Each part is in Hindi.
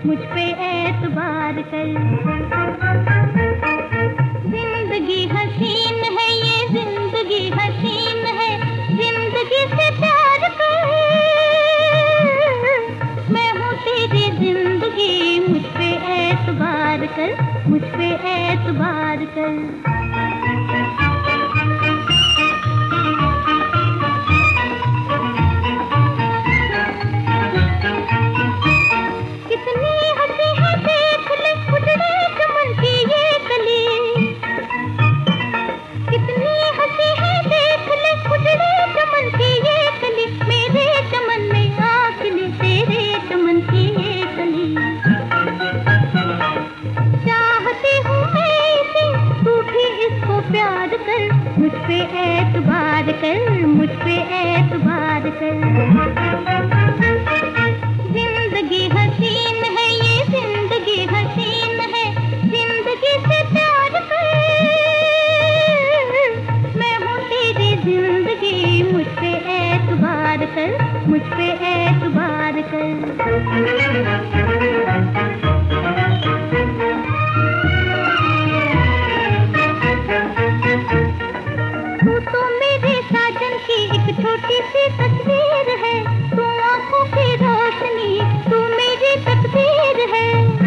मुझ पे एतबार कर। जिंदगी हसीन है ये जिंदगी हसीन है, जिंदगी से प्यार कर। मैं हूँ तेरी जिंदगी, मुझ पे एतबार कर, मुझ पे एतबार कर। मुझ पे एतबार कर, मुझ पे एतबार कर। जिंदगी हसीन है ये जिंदगी हसीन है, जिंदगी से प्यार कर। मैं हूँ तेरी जिंदगी, मुझ पे एतबार कर, मुझ पे एतबार कर। छोटी सी तस्वीर है, तू आंखों की रोशनी, तू मेरी तकदीर है।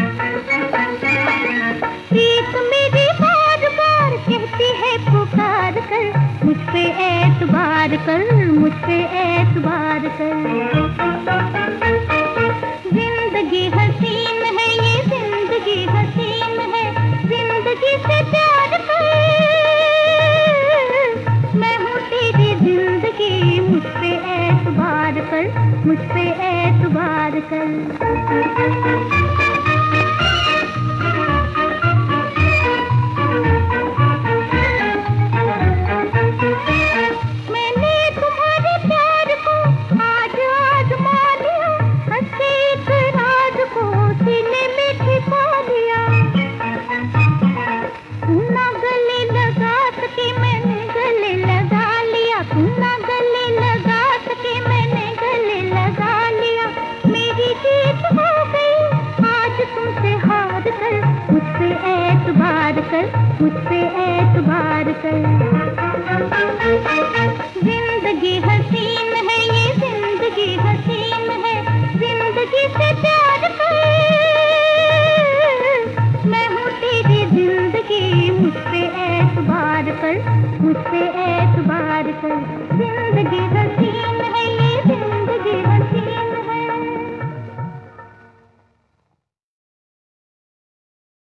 प्रीत मेरी बार बार कहती है पुकार कर, मुझ पे एतबार कर, मुझ पे एतबार कर। जिंदगी हसीन है ये जिंदगी हसीन है, जिंदगी से प्यार कर। मुझ पे एतबार कर, मुझ पे एतबार कर। मैंने तुम्हारे प्यार को आज आजमा लिया, हंसे एक राज को सीने में छिपा लिया। तुम ना गले लगा सके मैंने गले लगा लिया, तुम ना मुझ पे एतबार कर। जिंदगी हसी